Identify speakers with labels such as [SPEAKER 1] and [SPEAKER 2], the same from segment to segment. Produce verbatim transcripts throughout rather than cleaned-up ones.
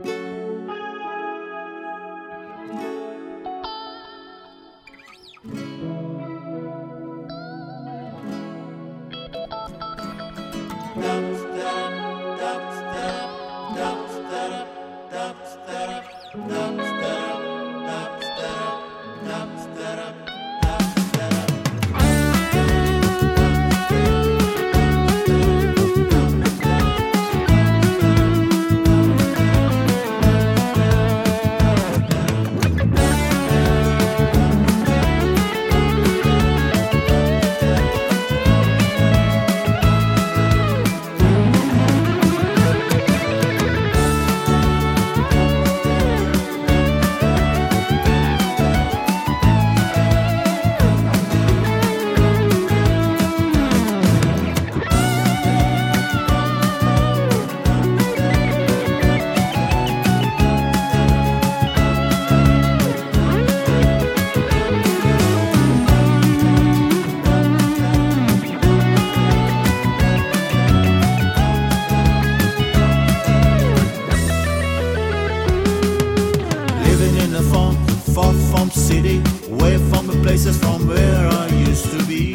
[SPEAKER 1] Far from city, away from the places from where I used to be.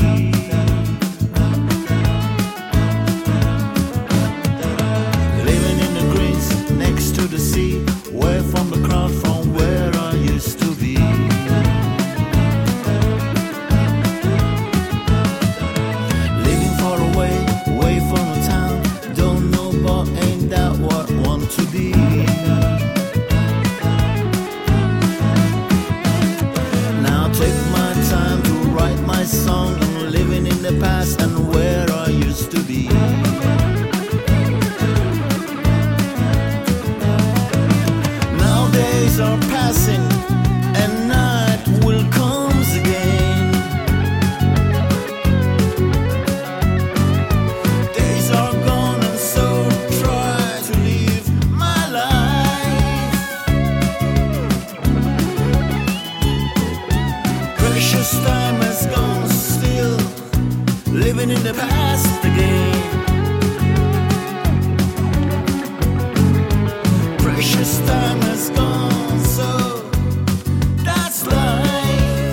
[SPEAKER 1] Living in the greens next to the sea, away from the crowd from where I used to be. Living far away, away from the town, don't know but ain't that what I want to be. Song, I'm living in the past and where I used to be. Now days are passing and night will comes again. Days are gone and so try to live my life. Precious time has gone, living in the past again. Precious time has gone, so that's life.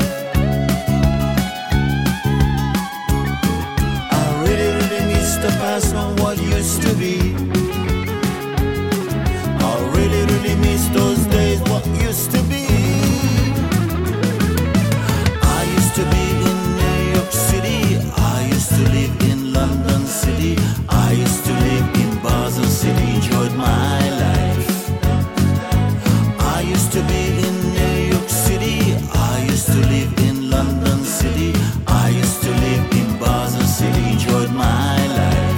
[SPEAKER 1] I really, really miss the past on what used to be. I really, really miss those days, what used to be. I used to be in New York City, I used to live in London City, I used to live in Basel City, enjoyed my life. I used to be in New York City, I used to live in London City, I used to live in Basel City, enjoyed my life.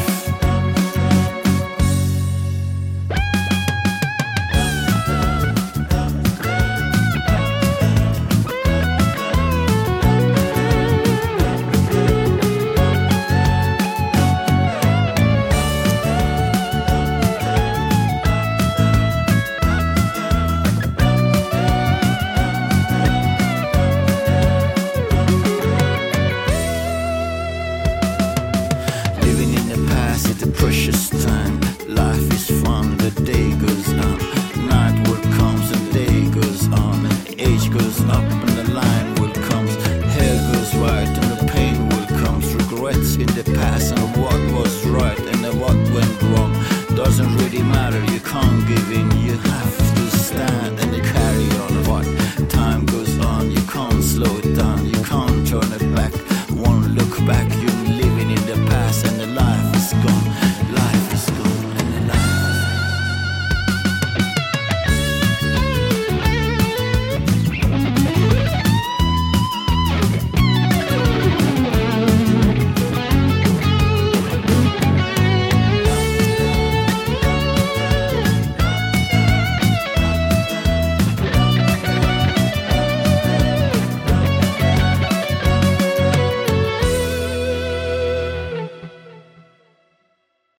[SPEAKER 1] Precious time, life is fun, the day goes on, night will comes and day goes on, and age goes up and the line will comes, hair goes white and the pain will comes, regrets in the past and what was right and what went wrong, doesn't really matter, you can't give in, you have to stand and you carry on. What time goes on, you can't slow it down, you can't turn it back, won't look back.